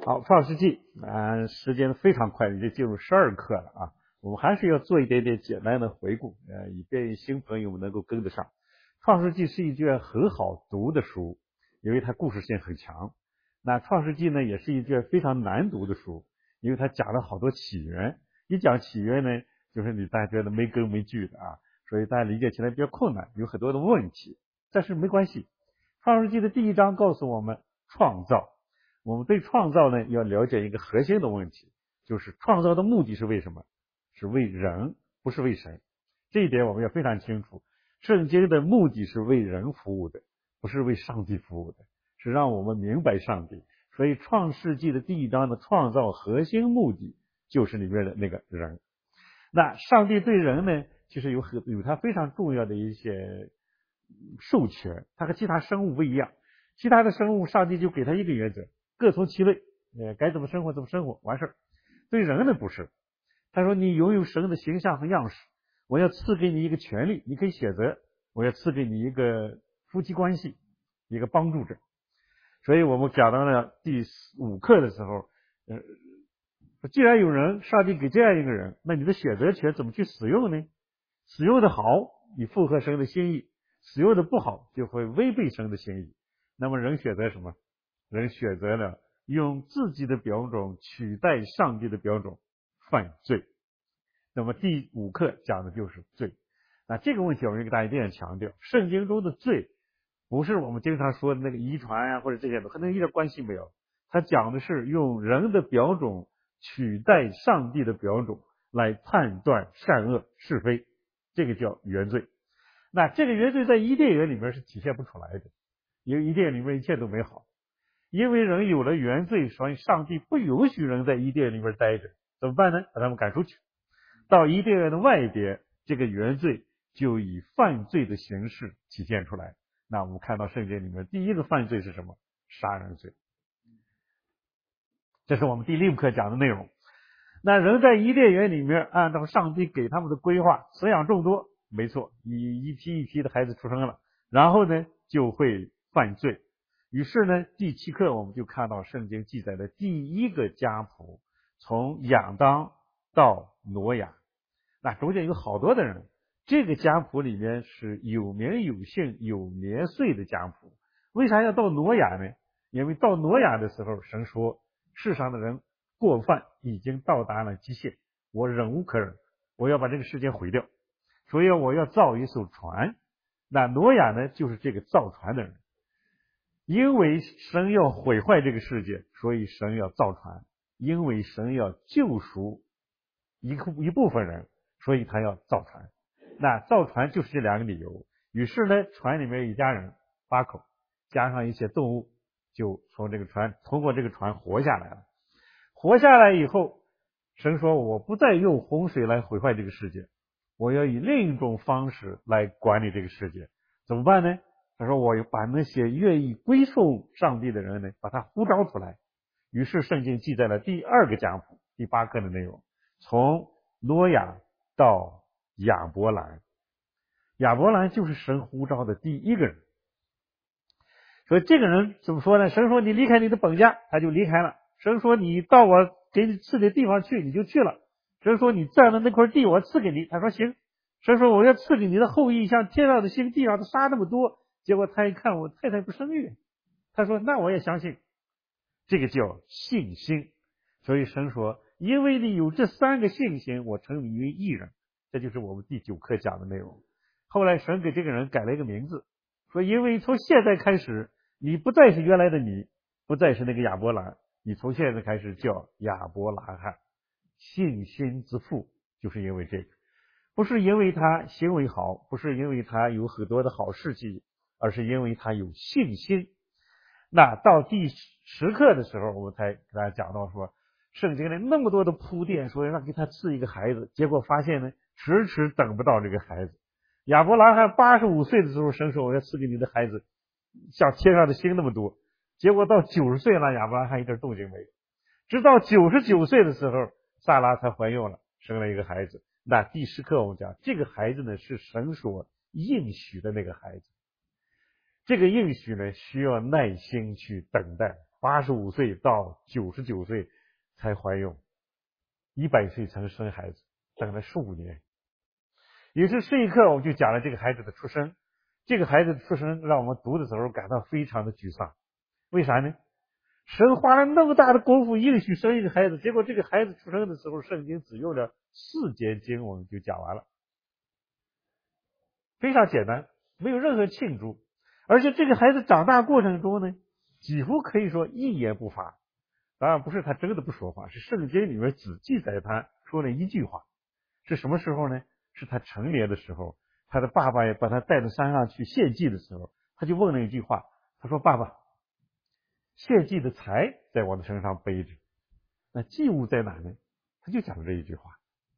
好，创世纪时间非常快，已经进入12课了啊。我们还是要做一点点简单的回顾，以便新朋友们能够跟得上。创世纪是一卷很好读的书，因为它故事性很强。那创世纪呢，也是一卷非常难读的书，因为它讲了好多起源。一讲起源呢，就是大家觉得没根没据的啊，所以大家理解起来比较困难，有很多的问题。但是没关系，创世纪的第1章告诉我们创造。我们对创造呢，要了解一个核心的问题，就是创造的目的是为什么？是为人，不是为神。这一点我们要非常清楚。圣经的目的是为人服务的，不是为上帝服务的，是让我们明白上帝。所以创世纪的第1章的创造核心目的就是里面的那个人。那上帝对人呢，其实有他非常重要的一些授权，他和其他生物不一样。其他的生物上帝就给他一个原则，各从其类，该怎么生活怎么生活，完事儿。对人呢不是，他说你拥有神的形象和样式，我要赐给你一个权利，你可以选择，我要赐给你一个夫妻关系，一个帮助者。所以我们讲到了第5课的时候，既然有人，上帝给这样一个人，那你的选择权怎么去使用呢？使用的好，你符合神的心意；使用的不好，就会违背神的心意。那么人选择什么？人选择了用自己的标准取代上帝的标准，犯罪。那么第5课讲的就是罪。那这个问题我们给大家一定要强调，圣经中的罪不是我们经常说的那个遗传啊，或者这些的，和那一点关系没有。它讲的是用人的标准取代上帝的标准来判断善恶是非，这个叫原罪。那这个原罪在伊甸园里面是体现不出来的，因为伊甸里面一切都美好。因为人有了原罪，所以上帝不允许人在伊甸里面待着，怎么办呢？把他们赶出去，到伊甸园的外边，这个原罪就以犯罪的形式体现出来。那我们看到圣经里面第一个犯罪是什么？杀人罪。这是我们第6课讲的内容。那人在伊甸园里面按照上帝给他们的规划饲养众多，没错，一批一批的孩子出生了，然后呢就会犯罪。于是呢第7课我们就看到圣经记载的第1个家谱，从亚当到挪亚。那中间有好多的人，这个家谱里面是有名有姓有年岁的家谱。为啥要到挪亚呢？因为到挪亚的时候，神说世上的人过犯已经到达了极限，我忍无可忍，我要把这个世界毁掉，所以我要造一艘船。那挪亚呢就是这个造船的人。因为神要毁坏这个世界，所以神要造船。因为神要救赎一部分人，所以他要造船。那造船就是这2个理由。于是呢船里面一家人8口，加上一些动物，就通过这个船活下来了。活下来以后，神说我不再用洪水来毁坏这个世界，我要以另一种方式来管理这个世界。怎么办呢？他说我要把那些愿意归顺上帝的人呢，把他呼召出来。于是圣经记载了第2个家谱，第8课的内容，从挪亚到亚伯兰。亚伯兰就是神呼召的第1个人。所以这个人怎么说呢？神说你离开你的本家，他就离开了。神说你到我给你赐的地方去，你就去了。神说你占的那块地我赐给你，他说行。神说我要赐给你的后裔像天上的星地上的沙那么多。结果他一看我太太不生育，他说那我也相信。这个叫信心。所以神说因为你有这3个信心，我称你为义人。这就是我们第9课讲的内容。后来神给这个人改了一个名字，说因为从现在开始你不再是原来的你，不再是那个亚伯兰，你从现在开始叫亚伯拉罕，信心之父。就是因为这个，不是因为他行为好，不是因为他有很多的好事迹，而是因为他有信心。那到第10课的时候，我们才给大家讲到说，圣经里那么多的铺垫，说让给他赐一个孩子，结果发现呢迟迟等不到这个孩子。亚伯拉罕85岁的时候，神说我要赐给你的孩子像天上的星那么多。结果到90岁了，亚伯拉罕一点动静没有。直到99岁的时候，撒拉才怀孕了，生了一个孩子。那第10课我们讲，这个孩子呢是神所应许的那个孩子。这个应许呢需要耐心去等待， 85岁到99岁才怀孕，100岁才能生孩子，等了15年。于是这一刻我们就讲了这个孩子的出生。这个孩子的出生让我们读的时候感到非常的沮丧。为啥呢？神花了那么大的功夫应许生一个孩子，结果这个孩子出生的时候，圣经只用了4节经文就讲完了，非常简单，没有任何庆祝。而且这个孩子长大过程中呢，几乎可以说一言不发。当然不是他真的不说话，是圣经里面只记载他说了一句话。是什么时候呢？是他成年的时候，他的爸爸也把他带到山上去献祭的时候，他就问了一句话，他说：“爸爸，献祭的财在我的身上背着，那祭物在哪呢？”他就讲了这一句话。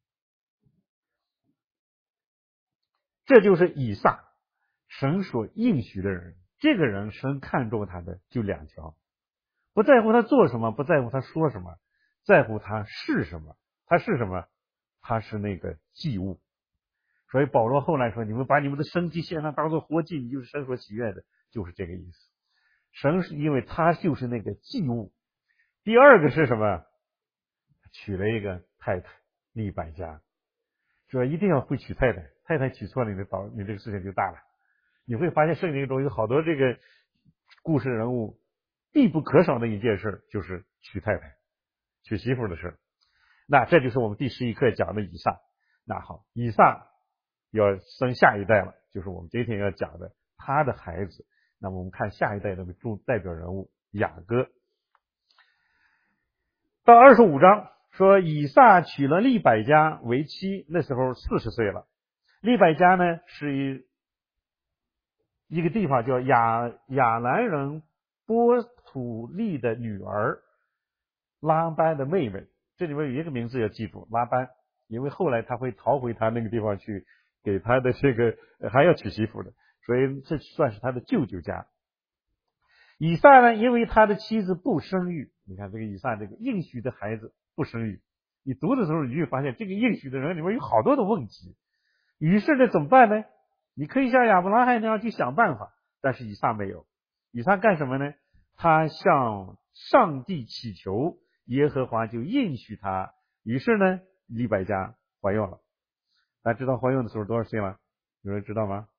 这就是以撒，神所应许的人。这个人神看重他的就2条，不在乎他做什么，不在乎他说什么，在乎他是什么。他是什么？他是那个祭物。所以保罗后来说，你们把你们的身体献上当作活祭，你就是神所喜悦的，就是这个意思。神是因为他就是那个祭物。第二个是什么？娶了一个太太利百加，说一定要会娶太太，太太娶错了，你这个事情就大了。你会发现圣经中有好多这个故事人物必不可少的一件事，就是娶太太、娶媳妇的事。那这就是我们第11课讲的以撒。那好，以撒要生下一代了，就是我们今天要讲的他的孩子。那么我们看下一代的代表人物雅各。到25章说以撒娶了利百加为妻，那时候40岁了。利百加呢是一个地方叫亚兰人波土利的女儿，拉班的妹妹。这里面有一个名字要记住，拉班，因为后来他会逃回他那个地方去，给他的这个还要娶媳妇的，所以这算是他的舅舅家。以撒呢，因为他的妻子不生育，你看这个以撒这个应许的孩子不生育，你读的时候你就会发现这个应许的人里面有好多的问题。于是呢怎么办呢？你可以像亚伯拉罕那样去想办法，但是以撒没有。以撒干什么呢？他向上帝祈求，耶和华就应许他。于是呢利百加怀孕了。大家知道怀孕的时候多少岁吗？有人知道吗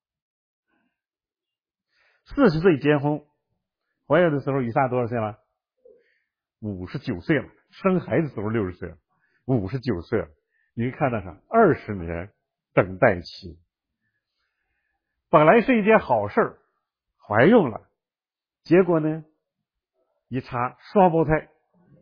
？40岁结婚，怀孕的时候以撒多少岁了？59岁了。生孩子的时候60岁了，59岁了。你看到啥？20年等待期。本来是一件好事，怀孕了，结果呢一查双胞胎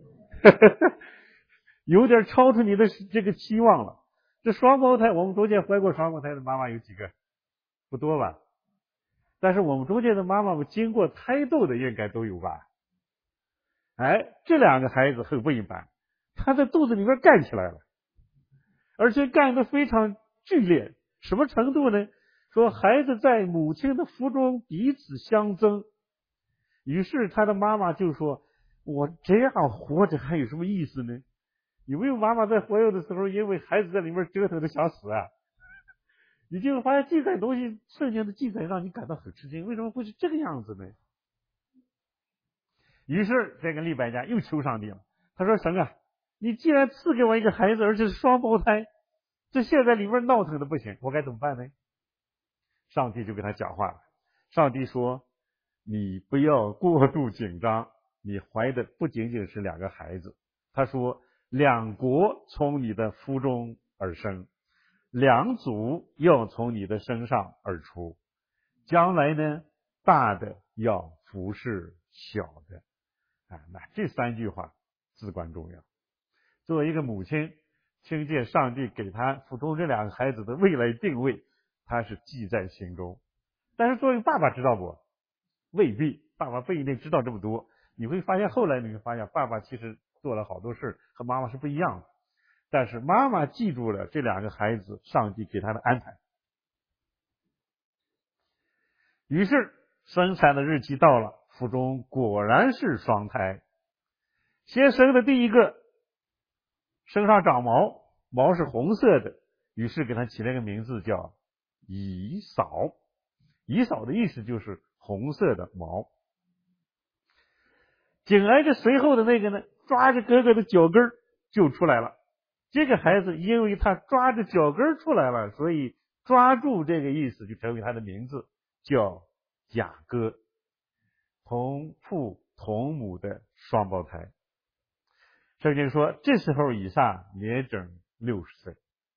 有点超出你的这个期望了。这双胞胎，我们中间怀过双胞胎的妈妈有几个？不多吧？但是我们中间的妈妈经过胎斗的应该都有吧？哎，这2个孩子很不一般，他在肚子里面干起来了，而且干得非常剧烈。什么程度呢？说孩子在母亲的腹中彼此相争，于是他的妈妈就说：“我这样活着还有什么意思呢？”有没有妈妈在怀孕的时候因为孩子在里面折腾的想死啊？你就会发现记载东西，圣经的记载让你感到很吃惊，为什么会是这个样子呢？于是这个利百加又求上帝了，他说：“神啊，你既然赐给我一个孩子，而且是双胞胎，这现在里面闹腾的不行，我该怎么办呢？”上帝就跟他讲话了。上帝说：“你不要过度紧张，你怀的不仅仅是2个孩子。”他说：“2国从你的腹中而生，2族要从你的身上而出。将来呢，大的要服侍小的。”那这3句话至关重要。作为一个母亲，听见上帝给他腹中这2个孩子的未来定位，他是记在心中。但是作为爸爸知道不？未必，爸爸不一定知道这么多。你会发现后来你会发现爸爸其实做了好多事和妈妈是不一样的，但是妈妈记住了这2个孩子上帝给他的安排。于是生产的日期到了，腹中果然是双胎。先生的第一个身上长毛，毛是红色的，于是给他起了个名字叫以扫。以扫的意思就是红色的毛。 紧挨着随后的那个呢，抓着哥哥的脚跟就出来了。这个孩子因为他抓着脚跟出来了，所以抓住这个意思就成为他的名字，叫雅各，同父同母的双胞胎。圣经说这时候以撒年整60岁。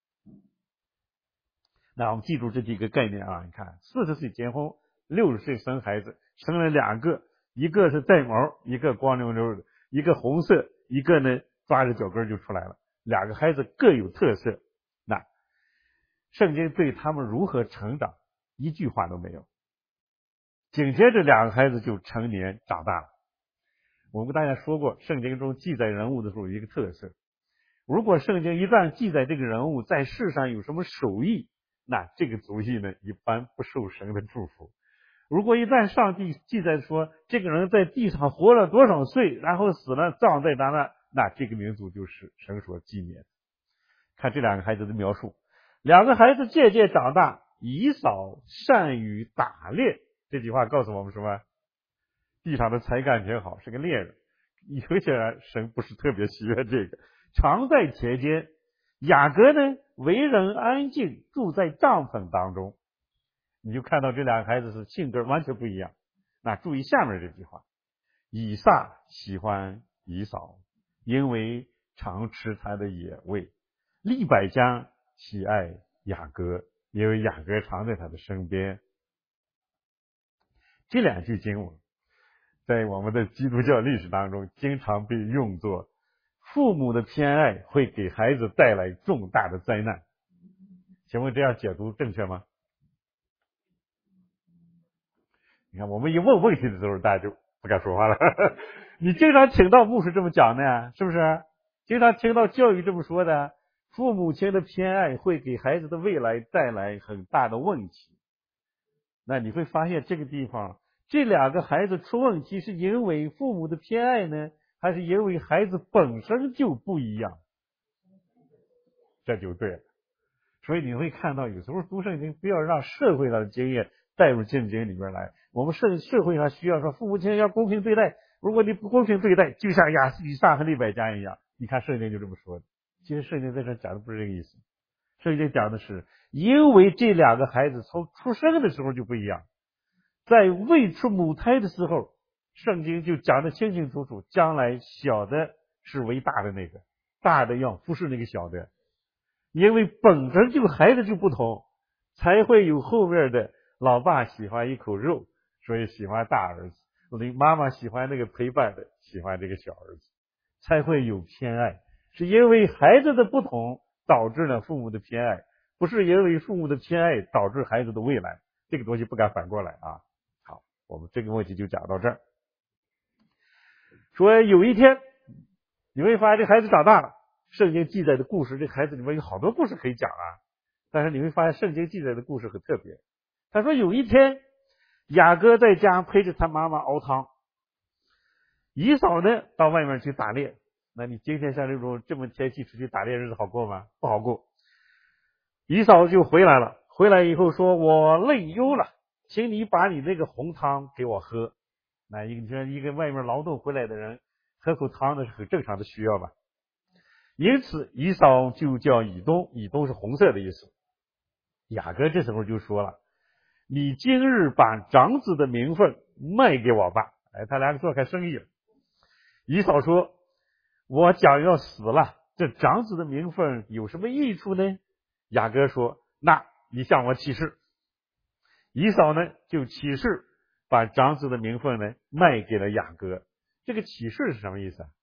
那我们记住这几个概念啊，你看40岁结婚，60岁生孩子，生了2个，一个是带毛，一个光溜溜的，一个红色，一个呢抓着脚跟就出来了，2个孩子各有特色。那圣经对他们如何成长一句话都没有。紧接着2个孩子就成年长大了。我跟大家说过，圣经中记载人物的时候有一个特色，如果圣经一旦记载这个人物在世上有什么手艺，那这个族裔呢一般不受神的祝福。如果一旦上帝记载说这个人在地上活了多少岁，然后死了葬在哪，那这个民族就是神所纪念。看这2个孩子的描述，2个孩子渐渐长大，以扫善于打猎。这句话告诉我们什么？地上的才干挺好，是个猎人。有些人神不是特别喜悦这个，常在田间。雅各呢，为人安静，住在帐篷当中。你就看到这2个孩子是性格完全不一样。那注意下面这句话，以撒喜欢以扫，因为常吃他的野味；利百加喜爱雅各，因为雅各常在他的身边。这2句经文在我们的基督教历史当中经常被用作父母的偏爱会给孩子带来重大的灾难。请问这样解读正确吗？你看我们一问问题的时候大家就不敢说话了你经常听到牧师这么讲的呀，是不是？经常听到教育这么说的，父母亲的偏爱会给孩子的未来带来很大的问题。那你会发现这个地方这2个孩子出问题是因为父母的偏爱呢，还是因为孩子本身就不一样？这就对了。所以你会看到有时候读圣经不要让社会上的经验带入圣经里面来。我们社会上需要说父母亲要公平对待，如果你不公平对待，就像以撒和利百加一样。你看圣经就这么说的。其实圣经在这讲的不是这个意思，圣经讲的是因为这2个孩子从出生的时候就不一样，在未出母胎的时候，圣经就讲得清清楚楚，将来小的是为大的那个，大的要服侍那个小的。因为本身就孩子就不同，才会有后面的老爸喜欢一口肉，所以喜欢大儿子，妈妈喜欢那个陪伴的，喜欢这个小儿子，才会有偏爱。是因为孩子的不同导致了父母的偏爱，不是因为父母的偏爱导致孩子的未来。这个东西不敢反过来啊。好，我们这个问题就讲到这儿。说有一天你会发现这孩子长大了，圣经记载的故事，这孩子里面有好多故事可以讲啊。但是你会发现圣经记载的故事很特别。他说有一天雅各在家陪着他妈妈熬汤，以扫呢到外面去打猎。那你今天像这种这么天气出去打猎日子好过吗？不好过。以扫就回来了，回来以后说我累忧了，请你把你那个红汤给我喝。那你说一个外面劳动回来的人喝口汤那是很正常的需要吧。因此以扫就叫以东，以东是红色的意思。雅各这时候就说了，你今日把长子的名分卖给我吧。他2个做开生意了。以扫说我将要死了，这长子的名分有什么益处呢？雅各说那你向我起誓。以扫呢就起誓把长子的名分呢卖给了雅各。这个起誓是什么意思啊？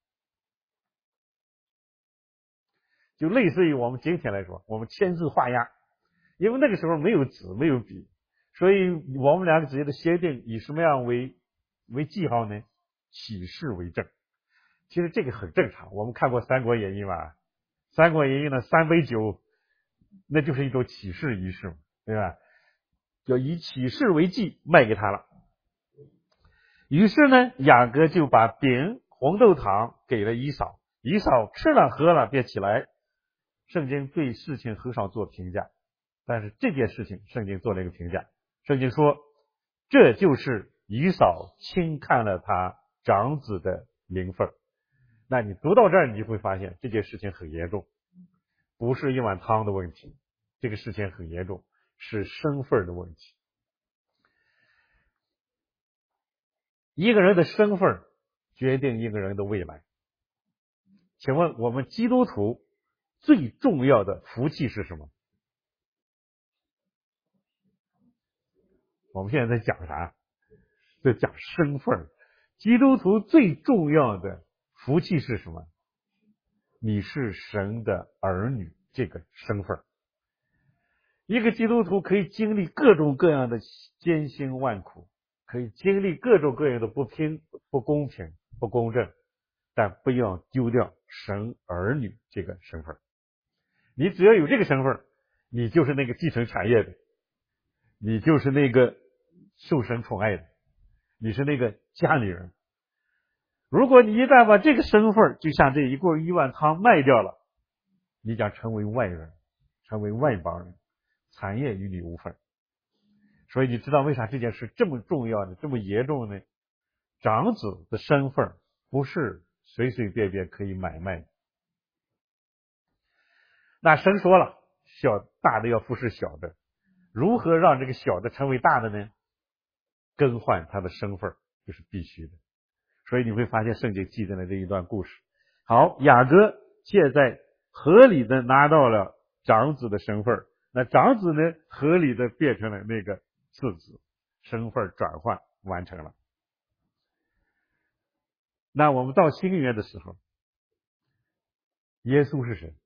就类似于我们今天来说，我们签字画押，因为那个时候没有纸没有笔，所以我们2个之间的协定以什么样为记号呢？起誓为证。其实这个很正常，我们看过《三国演义》吧，《三国演义》呢3杯酒那就是一种起誓仪式，对吧？就以起誓为记卖给他了。于是呢雅各就把饼红豆糖给了以扫，以扫吃了喝了便起来。圣经对事情很少做评价，但是这件事情圣经做了一个评价。圣经说这就是以扫轻看了他长子的名分。那你读到这儿，你就会发现这件事情很严重，不是一碗汤的问题，这个事情很严重，是身份的问题。一个人的身份决定一个人的未来。请问我们基督徒最重要的福气是什么？我们现在在讲啥？在讲身份。基督徒最重要的福气是什么？你是神的儿女，这个身份。一个基督徒可以经历各种各样的艰辛万苦，可以经历各种各样的不公平、不公正，但不要丢掉神儿女这个身份。你只要有这个身份，你就是那个继承产业的，你就是那个受神宠爱的，你是那个家里人。如果你一旦把这个身份就像这一碗汤卖掉了，你将成为外人，成为外邦人，产业与你无分。所以你知道为啥这件事这么重要呢？这么严重呢？长子的身份不是随随便便可以买卖的。那神说了，大的要服侍小的，如何让这个小的成为大的呢？更换他的身份就是必须的。所以你会发现圣经记载了这一段故事。好，雅各现在合理的拿到了长子的身份，那长子呢，合理的变成了那个次子，身份转换完成了。那我们到新约的时候，耶稣是谁？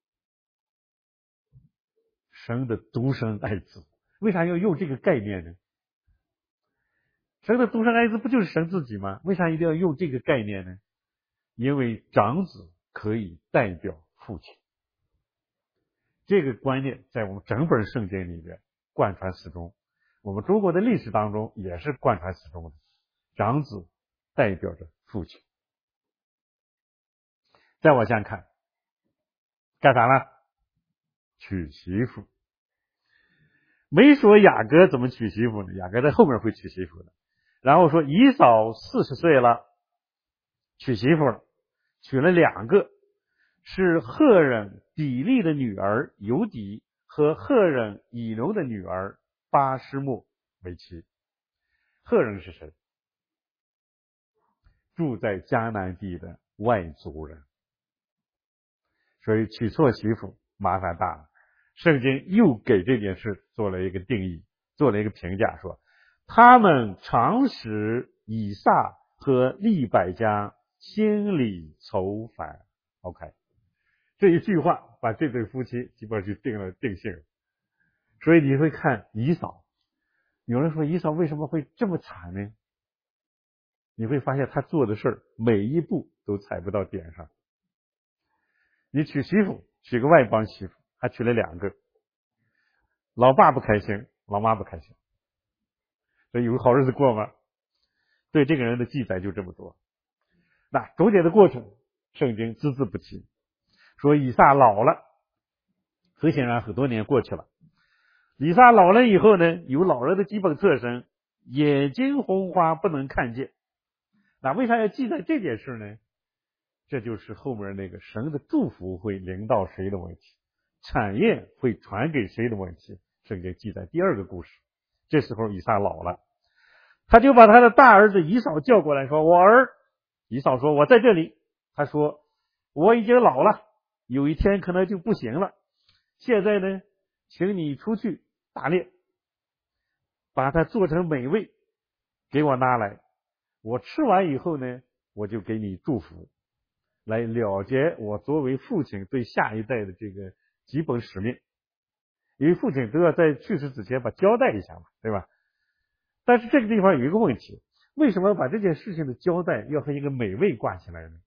神的独生爱子。为啥要用这个概念呢？神的独生爱子不就是神自己吗？为啥一定要用这个概念呢？因为长子可以代表父亲。这个观念在我们整本圣经里面贯穿始终，我们中国的历史当中也是贯穿始终的。长子代表着父亲。再往下看，干啥了？娶媳妇。没说雅各怎么娶媳妇呢？雅各在后面会娶媳妇的。然后说以扫40岁了，娶媳妇了，娶了2个，是赫人比利的女儿犹底和赫人以农的女儿巴施木为妻。赫人是谁？住在迦南地的外族人。所以娶错媳妇麻烦大了。圣经又给这件事做了一个定义，做了一个评价，说他们常使以撒和利百加心里愁烦。 OK， 这一句话把这对夫妻基本上就定性了。所以你会看以扫，有人说以扫为什么会这么惨呢？你会发现他做的事儿每一步都踩不到点上。你娶媳妇，娶个外邦媳妇，还娶了2个，老爸不开心，老妈不开心，所以有好日子过吗？对这个人的记载就这么多。那中间的过程圣经只字不提，说以撒老了，很显然很多年过去了。以撒老了以后呢，有老人的基本特征，眼睛红花不能看见。那为啥要记载这件事呢？这就是后面那个神的祝福会临到谁的问题，产业会传给谁的问题。圣经记载第2个故事。这时候以撒老了，他就把他的大儿子以扫叫过来，说我儿。以扫说我在这里。他说我已经老了，有一天可能就不行了，现在呢，请你出去打猎，把它做成美味给我拿来，我吃完以后呢，我就给你祝福，来了结我作为父亲对下一代的这个基本使命。因为父亲都要在去世之前把交代一下嘛，对吧？但是这个地方有一个问题，为什么把这件事情的交代要和一个美味挂起来呢？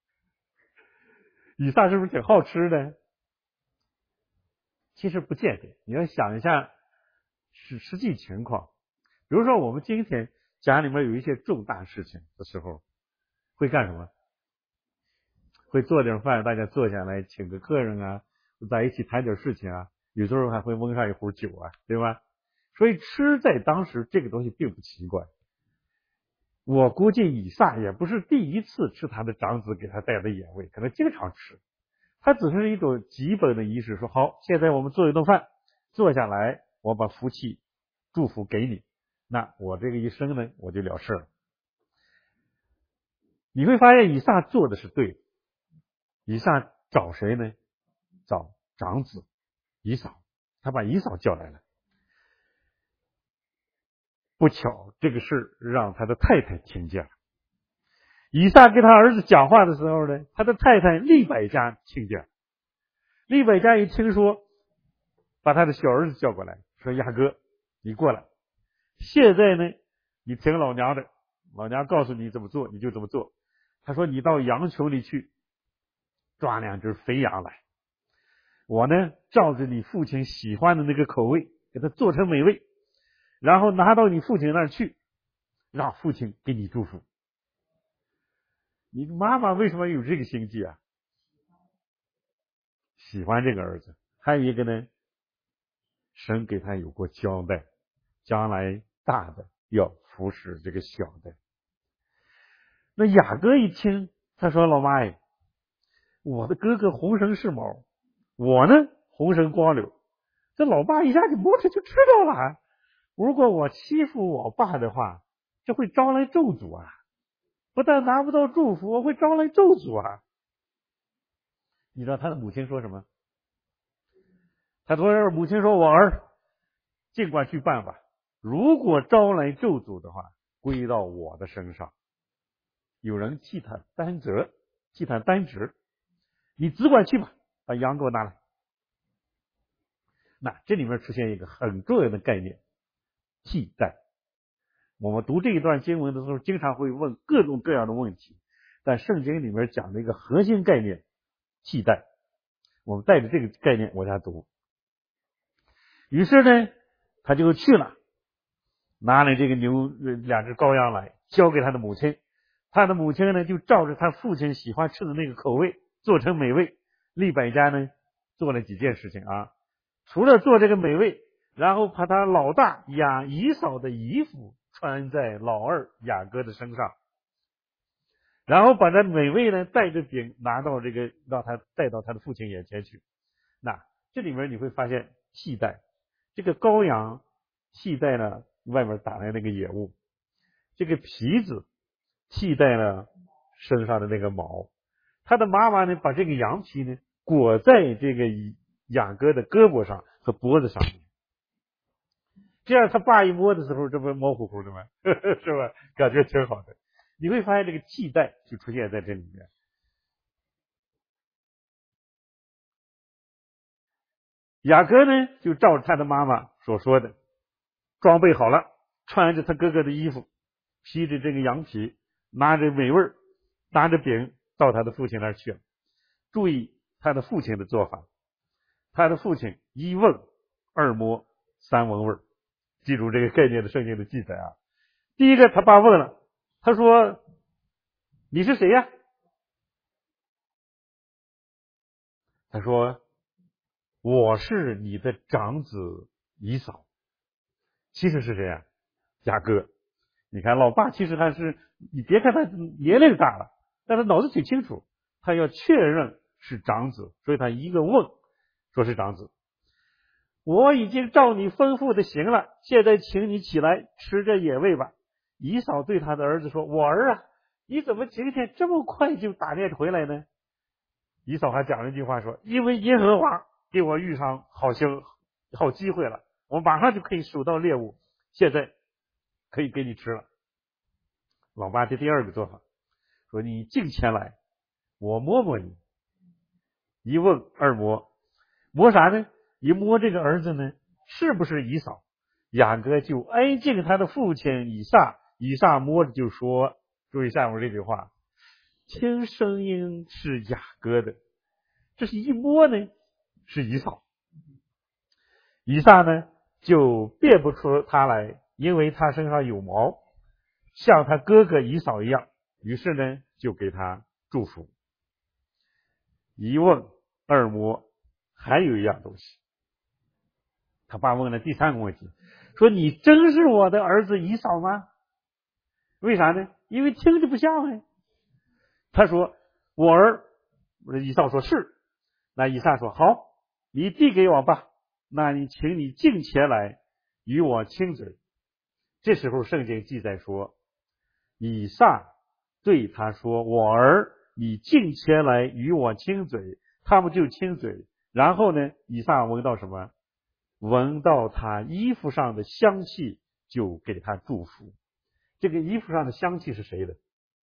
以撒是不是挺好吃的？其实不见得，你要想一下实际情况。比如说我们今天家里面有一些重大事情的时候，会干什么？会做点饭，大家坐下来请个客人啊，在一起谈点事情啊，有时候还会蒙上一壶酒啊，对吧？所以吃在当时这个东西并不奇怪。 我估计以撒也不是第一次吃他的长子给他带的野味，可能经常吃。他只是一种基本的仪式，说好，现在我们做一顿饭，坐下来，我把福气祝福给你，那我这个一生呢，我就了事了。你会发现以撒做的是对的。以撒找谁呢？找长子以扫，他把以扫叫来了。不巧，这个事让他的太太听见了。以撒跟他儿子讲话的时候呢，他的太太利百加听见了。利百加一听说，把他的小儿子叫过来，说：“雅各，你过来。现在呢，你听老娘的，老娘告诉你怎么做，你就怎么做。”他说：“你到羊群里去，抓2只肥羊来。我呢，照着你父亲喜欢的那个口味，给他做成美味，然后拿到你父亲那儿去，让父亲给你祝福。”你妈妈为什么有这个心计啊？喜欢这个儿子。还有一个呢，神给他有过交代，将来大的要服侍这个小的。那雅各一听，他说：“老妈呀，我的哥哥红绳是毛，我呢红绳光柳，这老爸一下就摸着就知道了。如果我欺负我爸的话，这会招来咒诅啊！不但拿不到祝福，我会招来咒诅啊！”你知道他的母亲说什么？他母亲说：“我儿，尽管去办吧，如果招来咒诅的话，归到我的身上，有人替他担责，替他担职，你只管去吧，把羊给我拿来。”那这里面出现一个很重要的概念，替代。我们读这一段经文的时候，经常会问各种各样的问题，但圣经里面讲的一个核心概念，替代。我们带着这个概念往下读。于是呢，他就去了，拿了这个2只羔羊来，交给他的母亲。他的母亲呢，就照着他父亲喜欢吃的那个口味做成美味。利百加呢，做了几件事情啊，除了做这个美味，然后把他老大以扫的衣服穿在老二雅各的身上，然后把这美味呢带着饼拿到让他带到他的父亲眼前去。那这里面你会发现替代，这个羔羊替代了外面打来那个野物，这个皮子替代了身上的那个毛。他的妈妈呢，把这个羊皮呢裹在这个雅各的胳膊上和脖子上面，这样他爸一摸的时候，这不毛乎乎的吗？是吧？感觉挺好的。你会发现这个替代就出现在这里面。雅各呢，就照着他的妈妈所说的，装备好了，穿着他哥哥的衣服，披着这个羊皮，拿着美味，拿着饼到他的父亲那儿去了。注意他的父亲的做法，他的父亲1问2摸3闻味。记住这个概念的圣经的记载啊。第一个，他爸问了，他说：“你是谁呀？”他说：“我是你的长子以扫。”其实是谁呀？雅各。你看老爸其实还是，你别看他年龄大了，但他脑子挺清楚，他要确认是长子，所以他一个问说是长子。我已经照你吩咐的行了，现在请你起来吃这野味吧。以扫对他的儿子说：“我儿啊，你怎么今天这么快就打猎回来呢？”以扫还讲了一句话说：“因为耶和华给我遇上好机会了，我马上就可以数到猎物，现在可以给你吃了。”老爸这第二个做法说：“你近前来，我摸摸你。”1问2摸，摸啥呢？一摸这个儿子呢，是不是以扫？雅各就挨近他的父亲以撒，以撒摸着就说，注意下面这句话，听声音是雅各的，这是一摸呢是以扫。以撒呢就辨不出他来，因为他身上有毛，像他哥哥以扫一样，于是呢就给他祝福。1问2摸，还有一样东西。他爸问了第3个问题，说：“你真是我的儿子以扫吗？”为啥呢？ 因为听着不像哎。他说我儿，以扫说是。那以撒说好，你递给我吧，那你请你近前来与我亲嘴。这时候圣经记载说，以撒对他说我儿，你近前来与我亲嘴。他们就亲嘴，然后呢，以撒闻到什么？闻到他衣服上的香气，就给他祝福。这个衣服上的香气是谁的？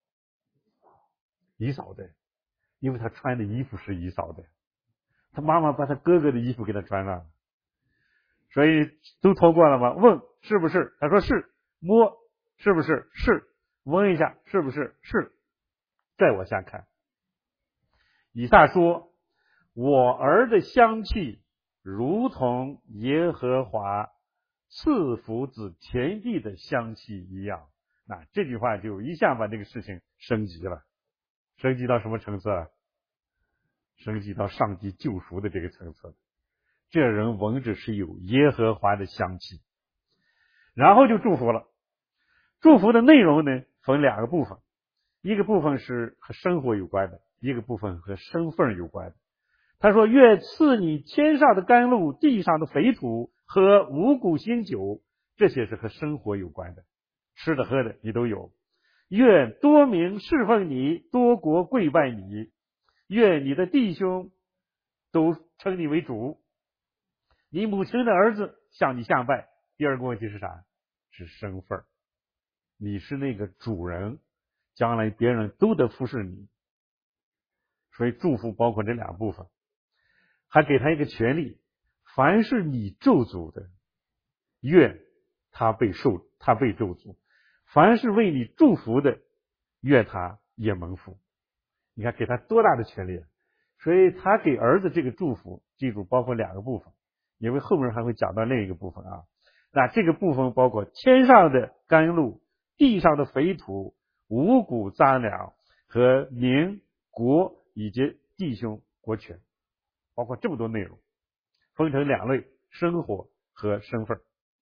以扫的，因为他穿的衣服是以扫的，他妈妈把他哥哥的衣服给他穿上，所以都通过了吗？问是不是？他说是。摸是不是？是。闻一下是不是？是。再往下看，以撒说我儿的香气如同耶和华赐福子田地的香气一样。那这句话就一下把这个事情升级了，升级到什么层次了？升级到上帝救赎的这个层次。这人闻着是有耶和华的香气，然后就祝福了。祝福的内容呢，分两个部分，一个部分是和生活有关的，一个部分和身份有关的。他说愿赐你天上的甘露，地上的肥土和五谷新酒，这些是和生活有关的，吃的喝的你都有。愿多民侍奉你，多国跪拜你，愿你的弟兄都称你为主，你母亲的儿子向你下拜。第二个问题是啥？是身份，你是那个主人，将来别人都得服侍你。所以祝福包括这两部分，还给他一个权利，凡是你咒诅的，愿他被咒诅；凡是为你祝福的，愿他也蒙福。你看给他多大的权利。所以他给儿子这个祝福，记住包括两个部分，因为后面还会讲到另一个部分啊。那这个部分包括天上的甘露，地上的肥土，五谷杂粮和民国以及弟兄国权，包括这么多内容，分成两类，生活和身份。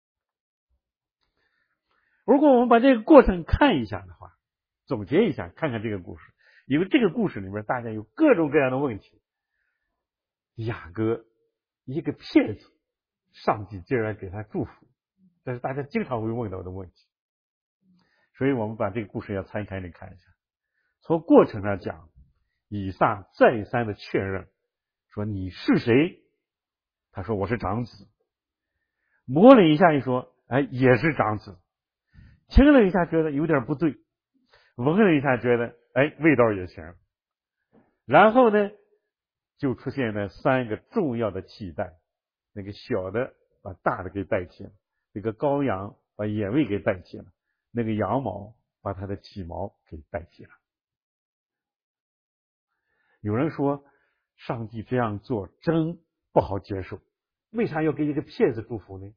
如果我们把这个过程看一下的话，总结一下，看看这个故事，因为这个故事里面大家有各种各样的问题。雅各一个骗子，上帝竟然给他祝福，这是大家经常会问到的问题。所以我们把这个故事要拆开来看一下。从过程上讲，以撒再三的确认说你是谁？他说我是长子。摸了一下一说，也是长子。听了一下觉得有点不对，闻了一下觉得味道也行。然后呢就出现了三个重要的替代，那个小的把大的给代替了，这个羔羊把眼位给代替了，那个羊毛把它的体毛给代替了。有人说上帝这样做真不好接受，为啥要给一个骗子祝福呢？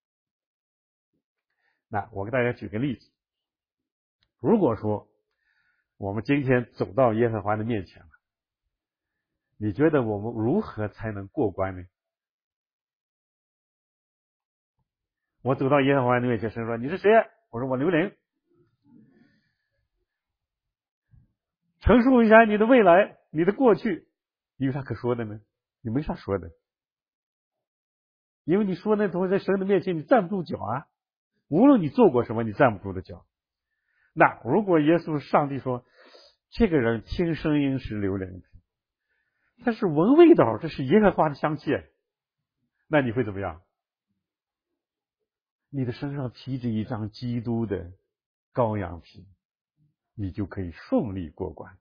那我给大家举个例子，如果说我们今天走到耶和华的面前了，你觉得我们如何才能过关呢？我走到耶和华的面前，神说你是谁？我说我刘伶。陈述一下你的未来，你的过去，你有啥可说的呢？你没啥说的，因为你说那东西在神的面前你站不住脚啊，无论你做过什么你站不住的脚。那如果耶稣上帝说这个人听声音是刘伶，他是闻味道，这是耶和华的香气，那你会怎么样？你的身上披着一张基督的羔羊皮，你就可以顺利过关。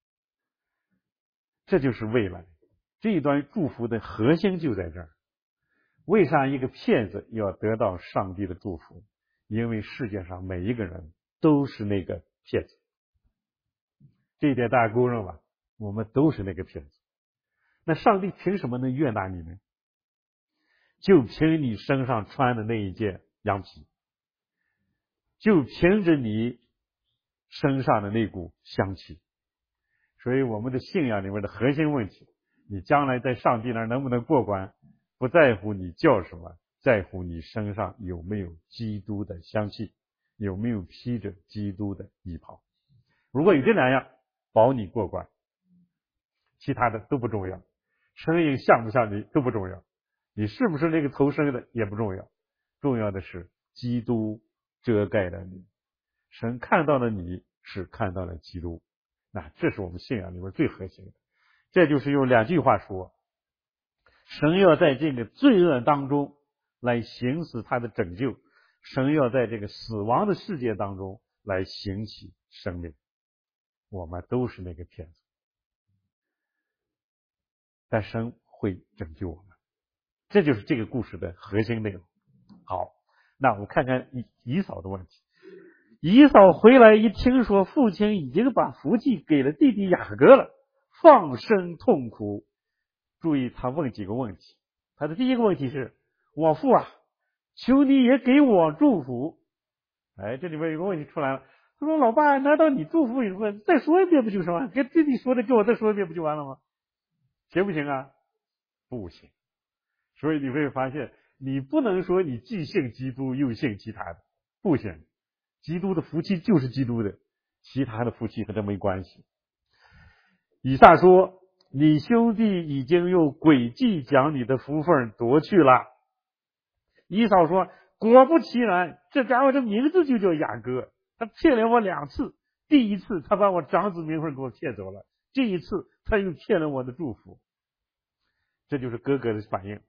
这就是未来，这一段祝福的核心就在这儿。为啥一个骗子要得到上帝的祝福？因为世界上每一个人都是那个骗子，这一点大家公认吧？我们都是那个骗子。那上帝凭什么能悦纳你呢？就凭你身上穿的那一件羊皮，就凭着你身上的那股香气。所以我们的信仰里面的核心问题，你将来在上帝那儿能不能过关，不在乎你叫什么，在乎你身上有没有基督的香气。 有没有披着基督的衣袍。如果有这两样，保你过关，其他的都不重要，声音像不像你都不重要，你是不是那个头生的也不重要，重要的是基督遮盖了你，神看到了你是看到了基督，那这是我们信仰里面最核心的。这就是用2句话说，神要在这个罪恶当中来行使他的拯救，神要在这个死亡的世界当中来行起生命。我们都是那个骗子，但神会拯救我们，这就是这个故事的核心内容。好，那我们看看以扫的问题。以扫回来一听说父亲已经把福气给了弟弟雅各了，放声痛哭。注意他问几个问题，他的第一个问题是，我父啊，求你也给我祝福。这里面有个问题出来了，他说老爸，难道你祝福有什么？再说一遍不就是完了？跟弟弟说的跟我再说一遍不就完了吗？行不行啊？不行。所以你会发现，你不能说你既信基督又信其他的，不行。基督的福气就是基督的，其他的福气和这没关系。以撒说，你兄弟已经用诡计将你的福分夺去了。以扫说，果不其然，这家伙的名字就叫雅各，他骗了我2次。第一次他把我长子名分给我骗走了，这一次他又骗了我的祝福。这就是哥哥的反应。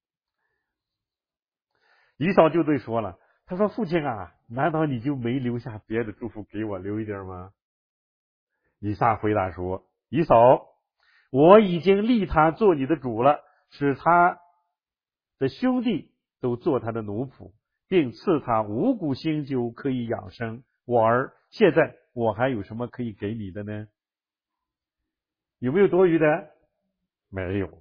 以扫就对说了，他说父亲啊，难道你就没留下别的祝福给我留一点吗？以撒回答说，以扫，我已经立他做你的主了，使他的兄弟都做他的奴仆，并赐他五谷新酒可以养生。我儿，现在我还有什么可以给你的呢？有没有多余的？没有。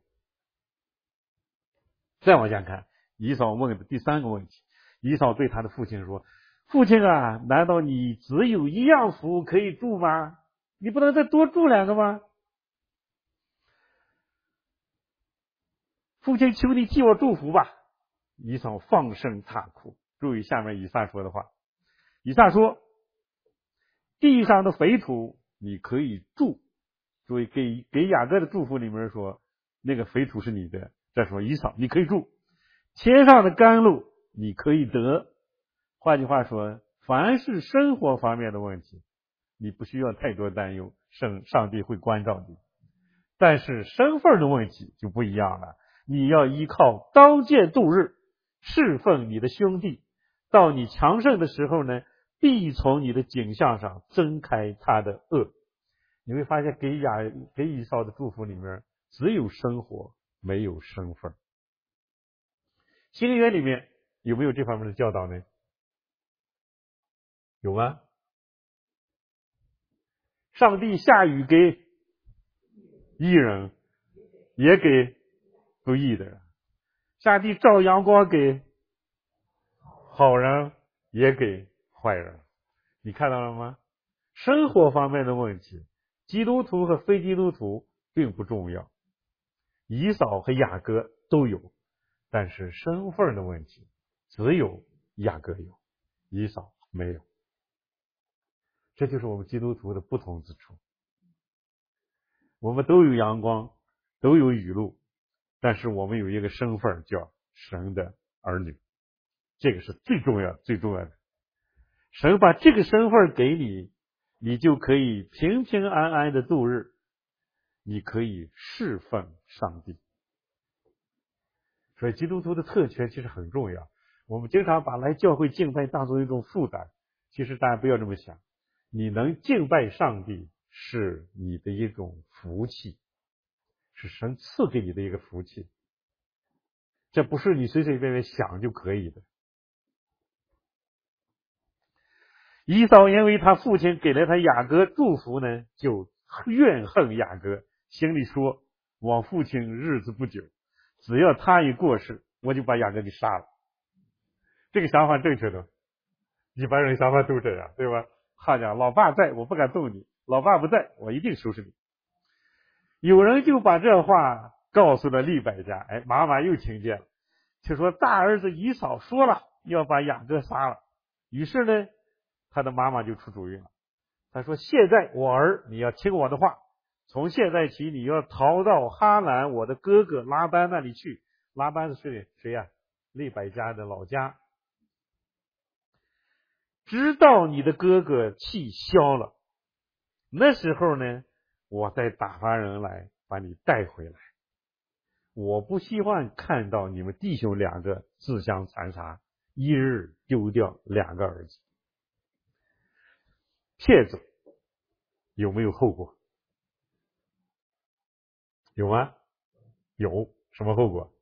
再往下看，以扫问的第3个问题，以扫对他的父亲说，父亲啊，难道你只有1样福可以祝吗？你不能再多祝2个吗？父亲，求你替我祝福吧。以扫放声大哭。注意下面以撒说的话，以撒说，地上的肥土你可以祝。注意给雅各的祝福里面说，那个肥土是你的。再说以扫，你可以祝。天上的甘露你可以得。换句话说，凡是生活方面的问题，你不需要太多担忧，上帝会关照你。但是身份的问题就不一样了，你要依靠刀剑度日，侍奉你的兄弟，到你强盛的时候呢，必从你的景象上增开他的恶。你会发现给以扫的祝福里面只有生活，没有身份。新约里面有没有这方面的教导呢？有吗？上帝下雨给义人，也给不义的人；上帝照阳光给好人，也给坏人。你看到了吗？生活方面的问题，基督徒和非基督徒并不重要，以扫和雅各都有，但是身份的问题只有雅各有，以扫没有。这就是我们基督徒的不同之处。我们都有阳光，都有雨露，但是我们有一个身份叫神的儿女，这个是最重要的。神把这个身份给你，你就可以平平安安的度日，你可以侍奉上帝。所以基督徒的特权其实很重要。我们经常把来教会敬拜当作一种负担，其实大家不要这么想，你能敬拜上帝是你的一种福气，是神赐给你的一个福气，这不是你随随便便想就可以的。以扫因为他父亲给了他雅各祝福呢，就怨恨雅各，心里说，我父亲日子不久，只要他一过世，我就把雅各给杀了。这个想法正确的，一般人想法都这样，对吧？他讲老爸在，我不敢动你，老爸不在，我一定收拾你。有人就把这话告诉了利百加，妈妈又听见了，就说大儿子以扫说了要把雅各杀了。于是呢， 他的妈妈就出主意了，他说现在我儿你要听我的话，从现在起你要逃到哈兰我的哥哥拉班那里去。拉班是谁呀？利百加的老家。直到你的哥哥气消了，那时候呢，我再打发人来把你带回来。我不希望看到你们弟兄两个自相残杀，一日丢掉两个儿子。骗子有没有后果？有吗？有。什么后果？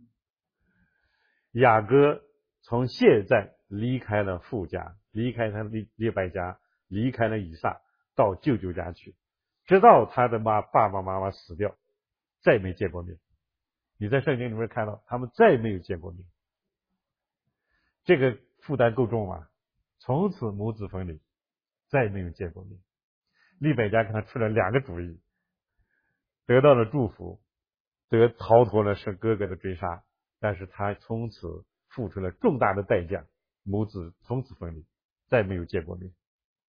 雅各从现在离开了父家，离开他利百加，离开了以撒，到舅舅家去，直到他的爸爸妈妈死掉，再没见过面。你在圣经里面看到他们再没有见过面，这个负担够重吗？从此母子分离，再没有见过面。利百加跟他出了两个主意，得到了祝福，逃脱了是哥哥的追杀，但是他从此付出了重大的代价，母子从此分离，再没有见过面。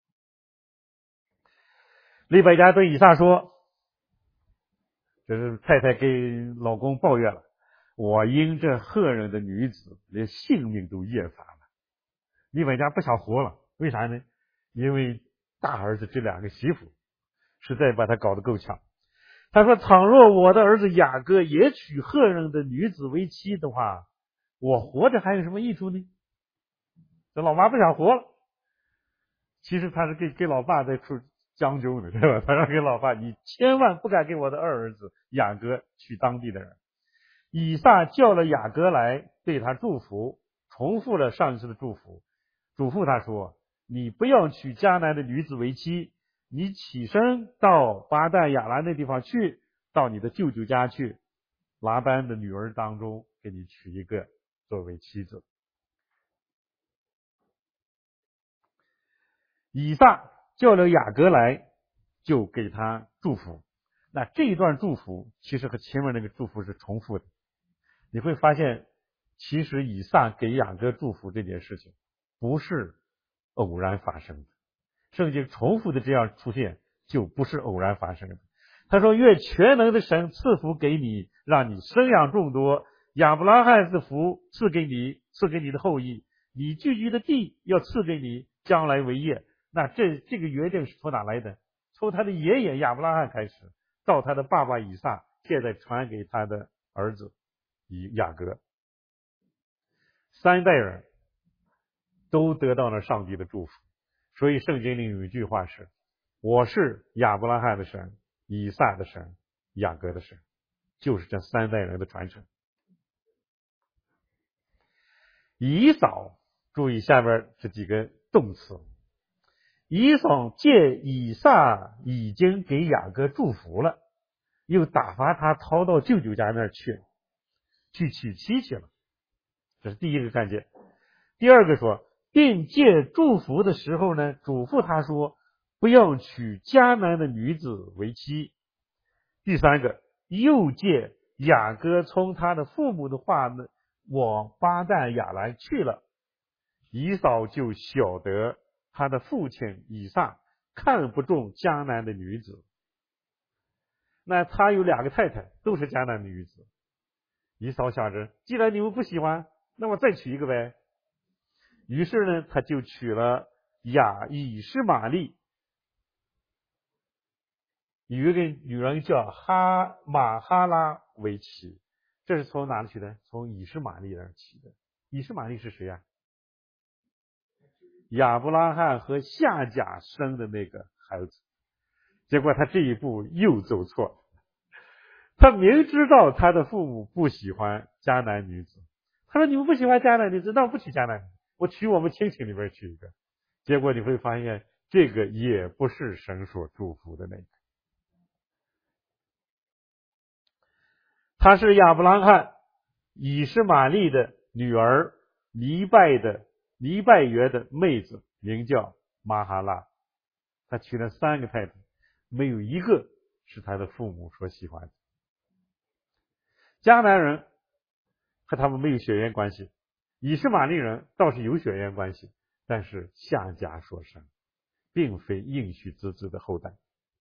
利百加对以撒说，这是太太给老公抱怨了，我因这赫人的女子连性命都厌烦了。利百加不想活了，为啥呢？因为大儿子这两个媳妇实在把他搞得够呛。他说，倘若我的儿子雅各也娶赫人的女子为妻的话，我活着还有什么益处呢？这老妈不想活了。其实他是给老爸在出将就的，对吧？他说给老爸，你千万不敢给我的二儿子雅各娶当地的人。以撒叫了雅各来，对他祝福，重复了上一次的祝福，嘱咐他说，你不要娶迦南的女子为妻，你起身到巴旦亚兰的地方去，到你的舅舅家去，拉班的女儿当中给你娶一个作为妻子。以撒叫了雅各来，就给他祝福。那这一段祝福其实和前面那个祝福是重复的。你会发现，其实以撒给雅各祝福这件事情不是偶然发生的，圣经重复的这样出现就不是偶然发生的。他说，愿全能的神赐福给你，让你生养众多，亚伯拉罕的福赐给你，赐给你的后裔，你聚居的地要赐给你，将来为业。那这个约定是从哪来的？从他的爷爷亚伯拉罕开始，到他的爸爸以撒，现在传给他的儿子雅各，三代人都得到了上帝的祝福。所以圣经里有一句话是，我是亚伯拉罕的神，以撒的神，雅各的神，就是这三代人的传承。以扫，注意下边这几个动词，以扫见以撒已经给雅各祝福了，又打发他逃到舅舅家那儿去娶妻去了，这是第一个看见。第二个说，并借祝福的时候呢，嘱咐他说，不要娶迦南的女子为妻。第三个，又借雅各从他的父母的话呢，往巴旦亚兰去了。以扫就晓得他的父亲以撒看不中迦南的女子。那他有两个太太，都是迦南的女子。以扫想着，既然你们不喜欢，那我再娶一个呗。于是呢，他就娶了以实玛利，有一个女人叫马哈拉为妻。这是从哪里取的？从以实玛利那儿取的。以实玛利是谁呀？亚伯拉罕和夏甲生的那个孩子。结果他这一步又走错，他明知道他的父母不喜欢迦南女子，他说，你们不喜欢迦南女子，那我不娶迦南女子，我娶我们亲戚里边娶一个。结果你会发现，这个也不是神所祝福的那个。她是亚伯拉罕以实玛利的女儿，尼拜约的妹子，名叫马哈拉。他娶了三个太太，没有一个是他的父母所喜欢的。迦南人和他们没有血缘关系，以实玛利人倒是有血缘关系， 但是下家所生，并非应许之子的后代。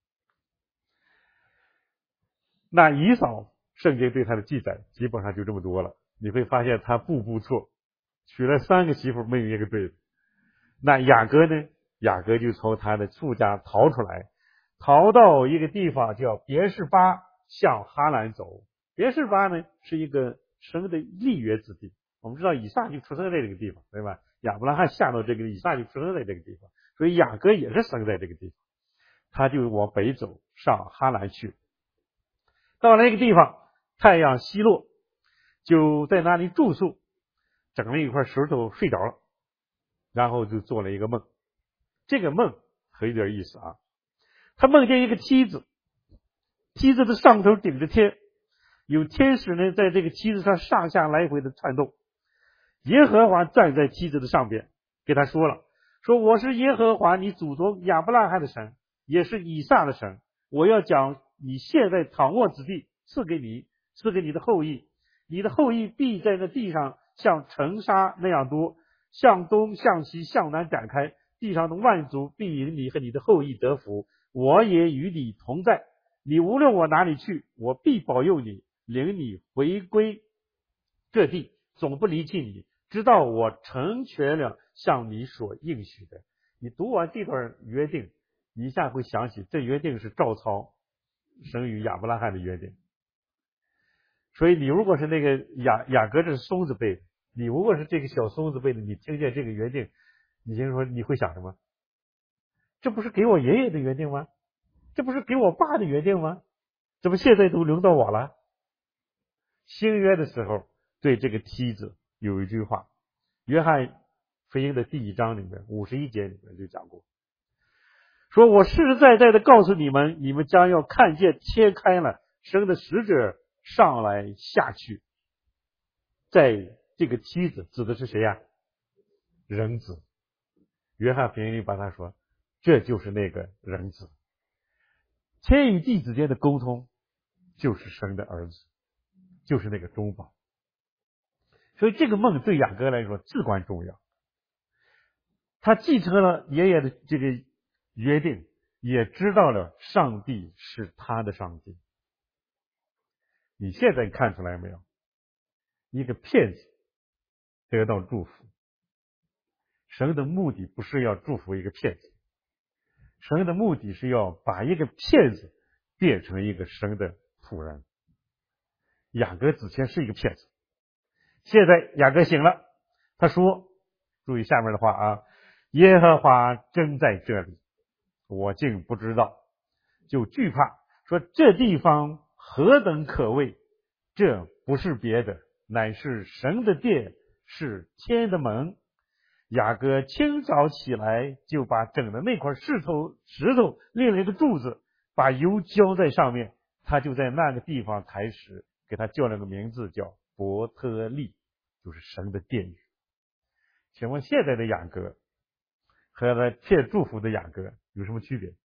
那以扫圣经对他的记载基本上就这么多了，你会发现他步步错，娶了3个媳妇没有一个对的。那雅各呢？雅各就从他的父家逃出来，逃到一个地方叫别是巴，向哈兰走。别是巴呢是一个神的立约之地，我们知道以撒就出生在这个地方，对吧？亚伯拉罕下到这个，以撒就出生在这个地方，所以雅各也是生在这个地方。他就往北走，上哈兰去。到了那个地方，太阳西落，就在那里住宿，整了一块石头睡着了，然后就做了一个梦。这个梦很有点意思啊，他梦见一个梯子，梯子的上头顶着天，有天使呢在这个梯子上上下来回的窜动。耶和华站在梯子的上边，给他说了，说我是耶和华你祖宗亚伯拉罕的神，也是以撒的神，我要将你现在躺卧之地赐给你，赐给你的后裔，你的后裔必在那地上像尘沙那样多，向东向西向南展开，地上的万族必因你和你的后裔得福，我也与你同在，你无论往哪里去，我必保佑你，领你回归这地，总不离弃你，直到我成全了向你所应许的。你读完这段约定，你一下会想起这约定是照抄神与亚伯拉罕的约定。所以你如果是那个雅各，这是松子辈的，你如果是这个小松子辈的，你听见这个约定，你先说你会想什么？这不是给我爷爷的约定吗？这不是给我爸的约定吗？怎么现在都轮到我了？新约的时候对这个梯子有一句话，约翰福音的第1章里面51节里面就讲过，说我实实在在的告诉你们，你们将要看见天开了，神的使者上来下去。在这个梯子指的是谁呀？人子。约翰福音里把他说，这就是那个人子。天与地之间的沟通就是神的儿子，就是那个中保。所以这个梦对雅各来说至关重要，他继承了爷爷的这个约定，也知道了上帝是他的上帝。你现在看出来没有？一个骗子得到祝福，神的目的不是要祝福一个骗子，神的目的是要把一个骗子变成一个神的仆人。雅各之前是一个骗子，现在雅各醒了，他说，注意下面的话啊，耶和华真在这里，我竟不知道，就惧怕，说这地方何等可畏，这不是别的，乃是神的殿，是天的门。雅各清早起来，就把整的那块石头立了一个柱子，把油浇在上面，他就在那个地方开始给他叫了个名字，叫伯特利，就是神的殿宇。请问现在的雅各和他骗祝福的雅各有什么区别？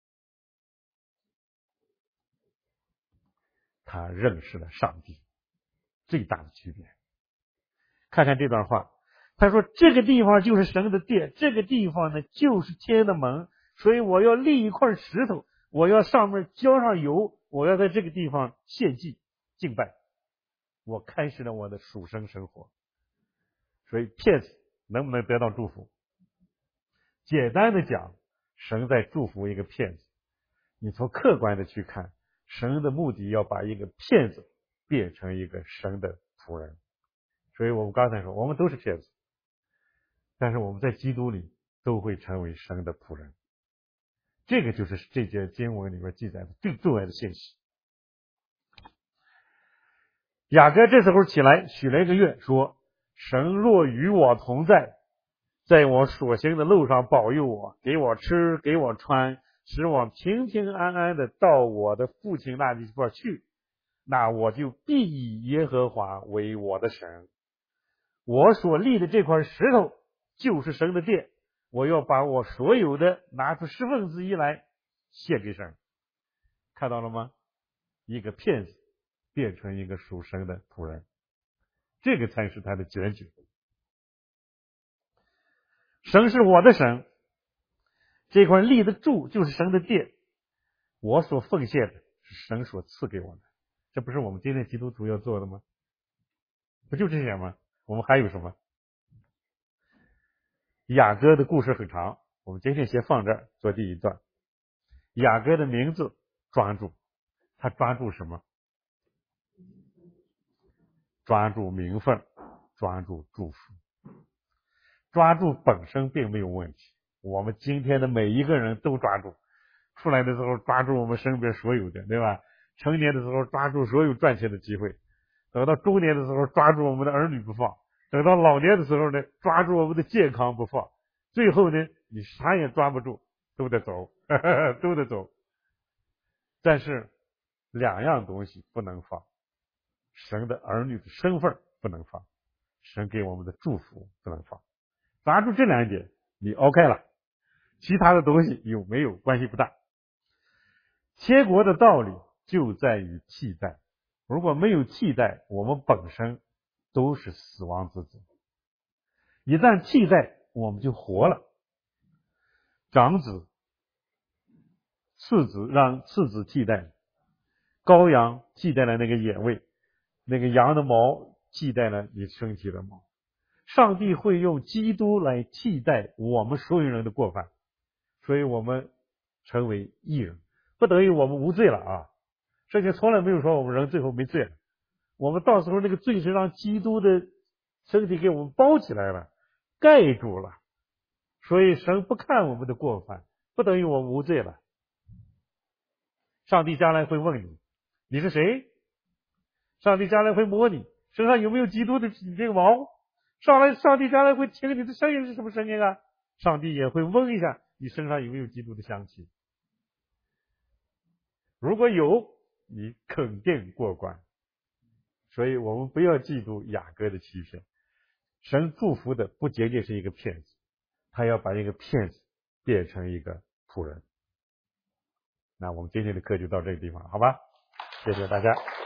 他认识了上帝，最大的区别。看看这段话，他说这个地方就是神的殿，这个地方呢就是天的门，所以我要立一块石头，我要上面浇上油，我要在这个地方献祭敬拜，我开始了我的属生生活。所以骗子能不能得到祝福？简单的讲，神在祝福一个骗子，你从客观的去看，神的目的要把一个骗子变成一个神的仆人。所以我们刚才说，我们都是骗子，但是我们在基督里都会成为神的仆人。这个就是这节经文里面记载的最重要的信息。雅各这时候起来许了一个愿，说神若与我同在，在我所行的路上保佑我，给我吃给我穿，使我平平安安的到我的父亲那地方去，那我就必以耶和华为我的神。我所立的这块石头就是神的殿，我要把我所有的拿出1/10来献给神。看到了吗？一个骗子变成一个属神的仆人，这个才是他的结局。 神是我的神，这块立的柱就是神的殿，我所奉献的是神所赐给我的。这不是我们今天基督徒要做的吗？不就这些吗？我们还有什么？雅各的故事很长，我们今天先放这儿做第一段。雅各的名字抓住，他抓住什么？抓住名分，抓住祝福。抓住本身并没有问题，我们今天的每一个人都抓住，出来的时候抓住我们身边所有的，对吧？成年的时候抓住所有赚钱的机会，等到中年的时候抓住我们的儿女不放，等到老年的时候呢，抓住我们的健康不放，最后呢，你啥也抓不住，都得走，都得走。但是两样东西不能放，神的儿女的身份不能放，神给我们的祝福不能放。抓住这两点，你 OK 了，其他的东西有没有关系不大。切国的道理就在于替代，如果没有替代，我们本身都是死亡之子。一旦替代，我们就活了。长子、次子让次子替代，羔羊替代了那个眼位，那个羊的毛替代了你身体的毛。上帝会用基督来替代我们所有人的过犯，所以我们成为义人，不等于我们无罪了啊！圣经从来没有说我们人最后没罪了，我们到时候那个罪是让基督的身体给我们包起来了，盖住了，所以神不看我们的过犯，不等于我们无罪了。上帝将来会问你，你是谁？上帝将来会摸你身上有没有基督的这个毛？上帝将来会听你的声音是什么声音啊？上帝也会闻一下你身上有没有基督的香气。如果有，你肯定过关。所以我们不要嫉妒雅各的欺骗。神祝福的不仅仅是一个骗子，他要把一个骗子变成一个仆人。那我们今天的课就到这个地方，好吧？谢谢大家。